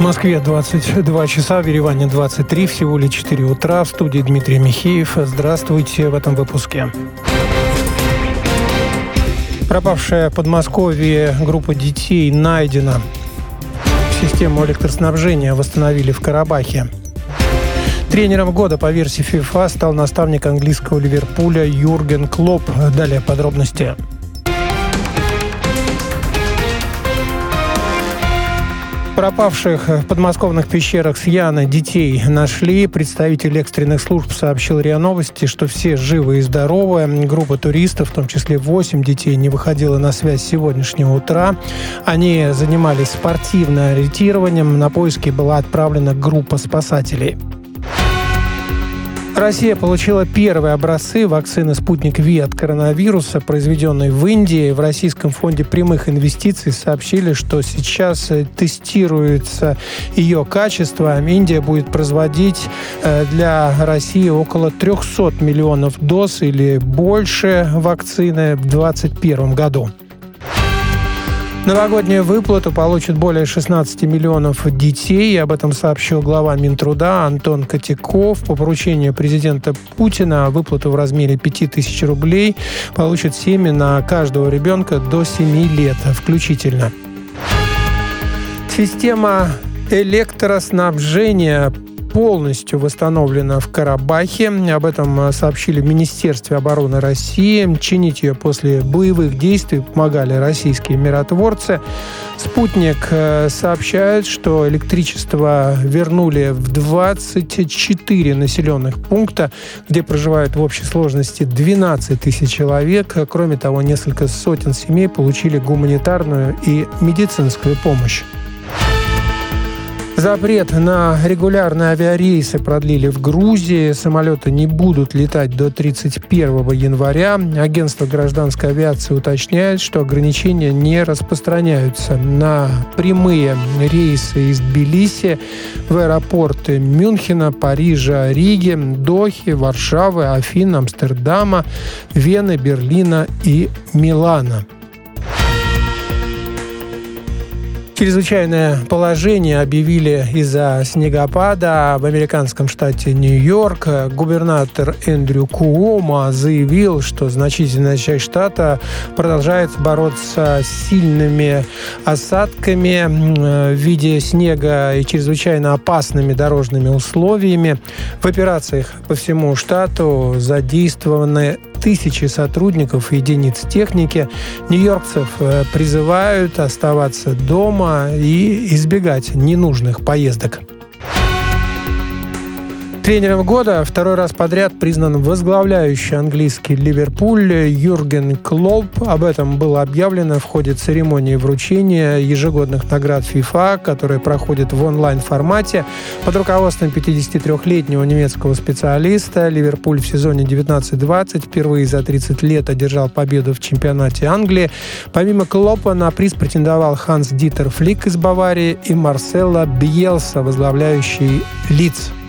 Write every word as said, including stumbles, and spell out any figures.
В Москве двадцать два часа, в Ереване двадцать три, всего лишь четыре утра. В студии Дмитрий Михеев. Здравствуйте в этом выпуске. Пропавшая в Подмосковье группа детей найдена. Систему электроснабжения восстановили в Карабахе. Тренером года по версии ФИФА стал наставник английского Ливерпуля Юрген Клопп. Далее подробности. Пропавших в подмосковных пещерах Сьяны детей нашли. Представитель экстренных служб сообщил РИА Новости, что все живы и здоровы. Группа туристов, в том числе восемь детей, не выходила на связь с сегодняшнего утра. Они занимались спортивным ориентированием. На поиски была отправлена группа спасателей. Россия получила первые образцы вакцины «Спутник Ви» от коронавируса, произведенной в Индии. В Российском фонде прямых инвестиций сообщили, что сейчас тестируется ее качество. Индия будет производить для России около триста миллионов доз или больше вакцины в две тысячи двадцать первом году. Новогоднюю выплату получат более шестнадцати миллионов детей. Об этом сообщил глава Минтруда Антон Котяков. По поручению президента Путина выплату в размере пяти тысяч рублей получат семьи на каждого ребенка до семи лет включительно. Система электроснабжения полностью восстановлена в Карабахе. Об этом сообщили в Министерстве обороны России. Чинить ее после боевых действий помогали российские миротворцы. «Спутник» сообщает, что электричество вернули в двадцать четыре населенных пункта, где проживают в общей сложности двенадцать тысяч человек. Кроме того, несколько сотен семей получили гуманитарную и медицинскую помощь. Запрет на регулярные авиарейсы продлили в Грузии. Самолеты не будут летать до тридцать первого января. Агентство гражданской авиации уточняет, что ограничения не распространяются на прямые рейсы из Тбилиси в аэропорты Мюнхена, Парижа, Риги, Дохи, Варшавы, Афин, Амстердама, Вены, Берлина и Милана. Чрезвычайное положение объявили из-за снегопада в американском штате Нью-Йорк. Губернатор Эндрю Куомо заявил, что значительная часть штата продолжает бороться с сильными осадками в виде снега и чрезвычайно опасными дорожными условиями. В операциях по всему штату задействованы тысячи сотрудников и единиц техники. Нью-йоркцев призывают оставаться дома и избегать ненужных поездок. Тренером года второй раз подряд признан возглавляющий английский Ливерпуль Юрген Клопп. Об этом было объявлено в ходе церемонии вручения ежегодных наград ФИФА, которые проходят в онлайн-формате. Под руководством пятидесятитрёхлетнего немецкого специалиста Ливерпуль в сезоне девятнадцать двадцать впервые за тридцать лет одержал победу в чемпионате Англии. Помимо Клоппа на приз претендовал Ханс-Дитер Флик из Баварии и Марсело Бьелса, возглавляющий Лидс.